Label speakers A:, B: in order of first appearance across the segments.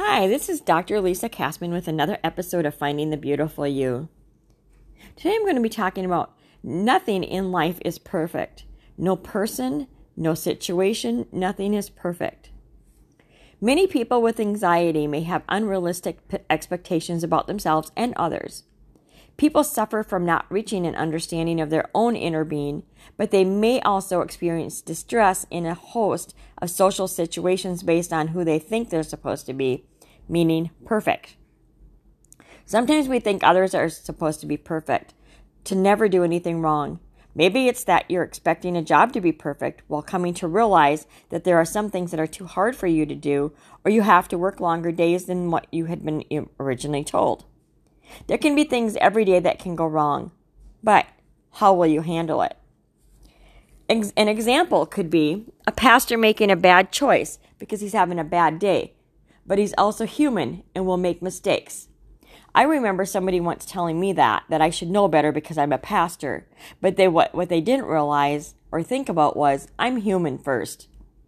A: Hi, this is Dr. Lisa Kassman with another episode of Finding the Beautiful You. Today I'm going to be talking about nothing in life is perfect. No person, no situation, nothing is perfect. Many people with anxiety may have unrealistic expectations about themselves and others. People suffer from not reaching an understanding of their own inner being, but they may also experience distress in a host of social situations based on who they think they're supposed to be, meaning perfect. Sometimes we think others are supposed to be perfect, to never do anything wrong. Maybe it's that you're expecting a job to be perfect while coming to realize that there are some things that are too hard for you to do, or you have to work longer days than what you had been originally told. There can be things every day that can go wrong, but how will you handle it? An example could be a pastor making a bad choice because he's having a bad day, but he's also human and will make mistakes. I remember somebody once telling me that I should know better because I'm a pastor, but what they didn't realize or think about was I'm human first.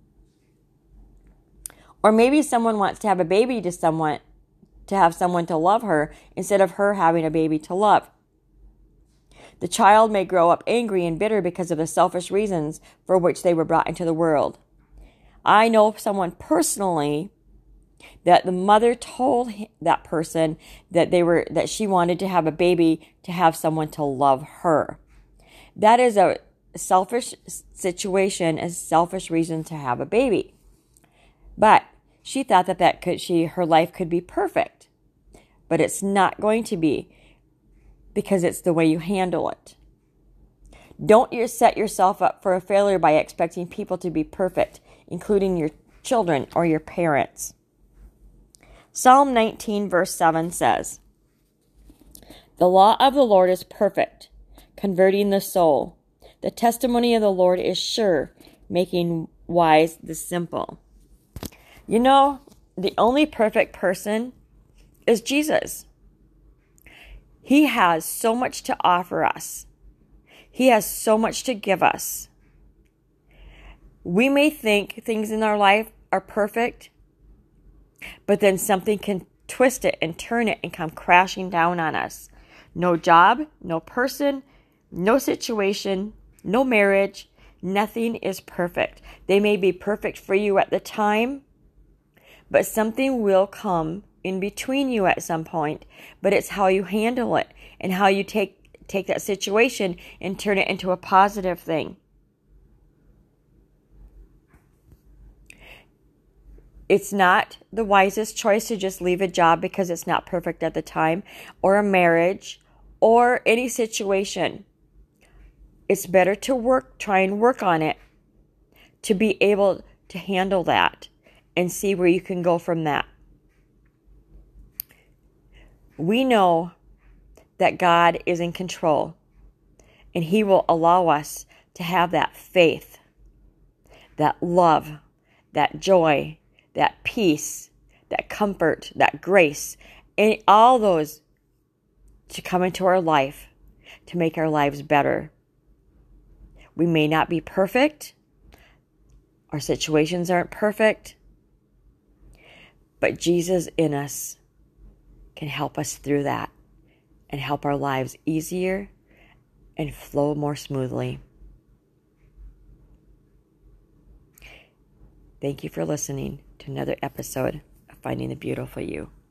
A: Or maybe someone wants to have a baby to have someone to love her instead of her having a baby to love. The child may grow up angry and bitter because of the selfish reasons for which they were brought into the world. I know someone personally that the mother told that person that she wanted to have a baby to have someone to love her. That is a selfish situation, a selfish reason to have a baby. But she thought her life could be perfect. But it's not going to be, because it's the way you handle it. Don't you set yourself up for a failure by expecting people to be perfect, including your children or your parents. Psalm 19 verse 7 says, "The law of the Lord is perfect, converting the soul. The testimony of the Lord is sure, making wise the simple." You know, the only perfect person is Jesus. He has so much to offer us. He has so much to give us. We may think things in our life are perfect, but then something can twist it and turn it and come crashing down on us. No job, no person, no situation, no marriage, nothing is perfect. They may be perfect for you at the time, but something will come in between you at some point. But it's how you handle it and how you take that situation and turn it into a positive thing. It's not the wisest choice to just leave a job because it's not perfect at the time, or a marriage, or any situation. It's better to try and work on it to be able to handle that and see where you can go from that. We know that God is in control, and He will allow us to have that faith, that love, that joy, that peace, that comfort, that grace, and all those to come into our life to make our lives better. We may not be perfect. Our situations aren't perfect. But Jesus in us can help us through that and help our lives easier and flow more smoothly. Thank you for listening to another episode of Finding the Beautiful You.